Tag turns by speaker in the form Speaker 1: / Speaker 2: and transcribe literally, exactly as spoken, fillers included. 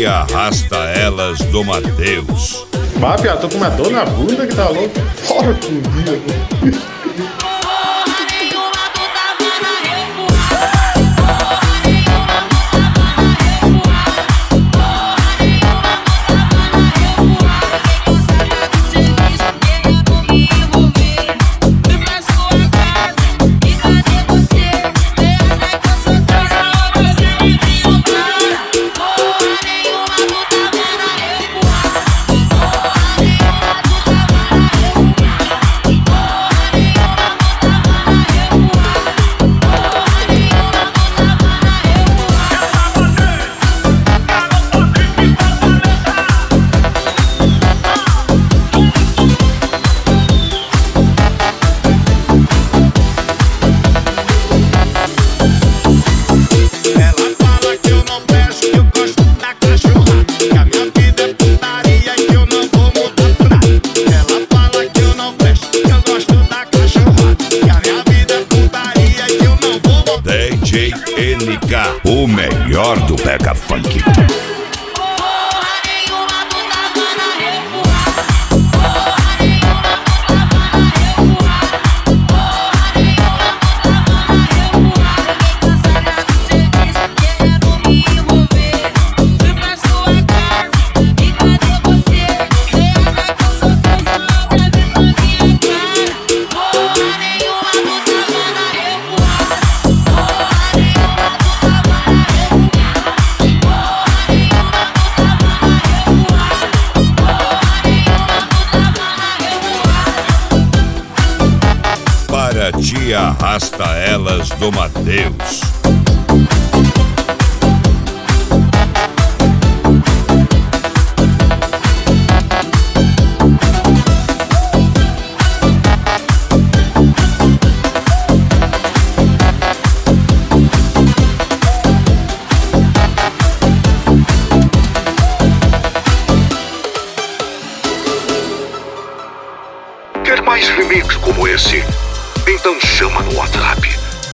Speaker 1: ti arrasta elas do Mateus.
Speaker 2: Bah, piada, tô com uma dor na bunda que tá louco. Fora comigo.
Speaker 1: D J N K, o melhor do Pega Funk. Para ti arrasta elas do Mateus.
Speaker 3: Quer mais remix como esse? Então chama no WhatsApp